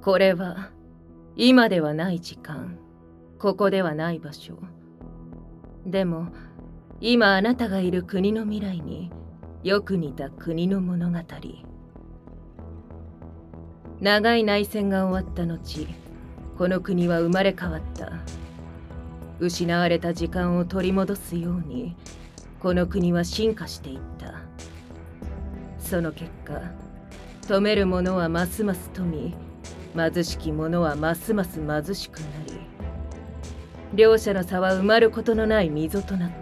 これは今ではない時間、ここではない場所。でも今あなたがいる国の未来によく似た国の物語。長い内戦が終わった後、この国は生まれ変わった。失われた時間を取り戻すように、この国は進化していった。その結果、富める者はますます富み、貧しき者はますます貧しくなり、両者の差は埋まることのない溝となった。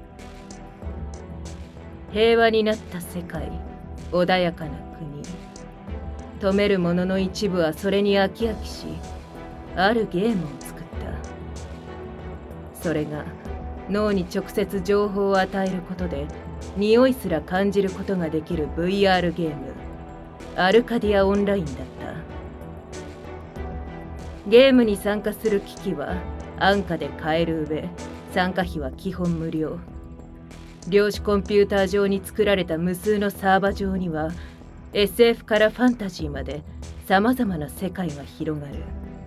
平和になった世界、穏やかな国。富める者の一部はそれに飽き飽きし、あるゲームを作った。それが脳に直接情報を与えることで匂いすら感じることができる VR ゲーム、アルカディアオンラインだった。ゲームに参加する機器は安価で買える上、参加費は基本無料。量子コンピューター上に作られた無数のサーバ上には SF からファンタジーまで様々な世界が広がる。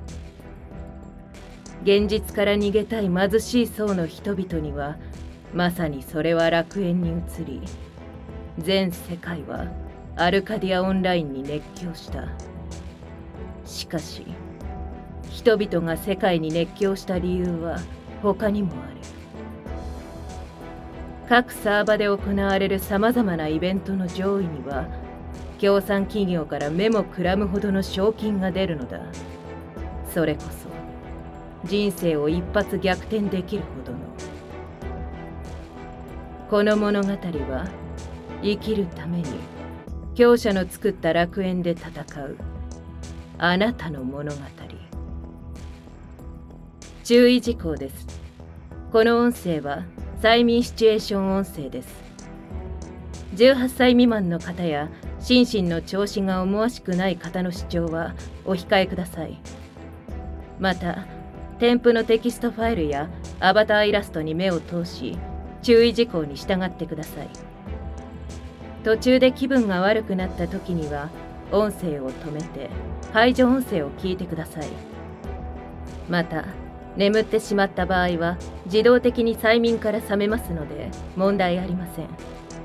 現実から逃げたい貧しい層の人々にはまさにそれは楽園に移り、全世界はアルカディアオンラインに熱狂した。しかし人々が世界に熱狂した理由は他にもある。各サーバで行われる様々なイベントの上位には協賛企業から目もくらむほどの賞金が出るのだ。それこそ人生を一発逆転できるほどの。この物語は生きるために強者の作った楽園で戦うあなたの物語。注意事項です。この音声は催眠シチュエーション音声です。18歳未満の方や心身の調子が思わしくない方の視聴はお控えください。また添付のテキストファイルやアバターイラストに目を通し、注意事項に従ってください。途中で気分が悪くなった時には音声を止めて排除音声を聞いてください。また眠ってしまった場合は自動的に催眠から覚めますので問題ありません。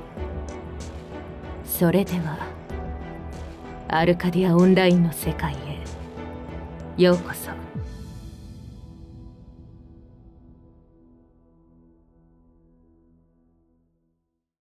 それではアルカディアオンラインの世界へようこそ。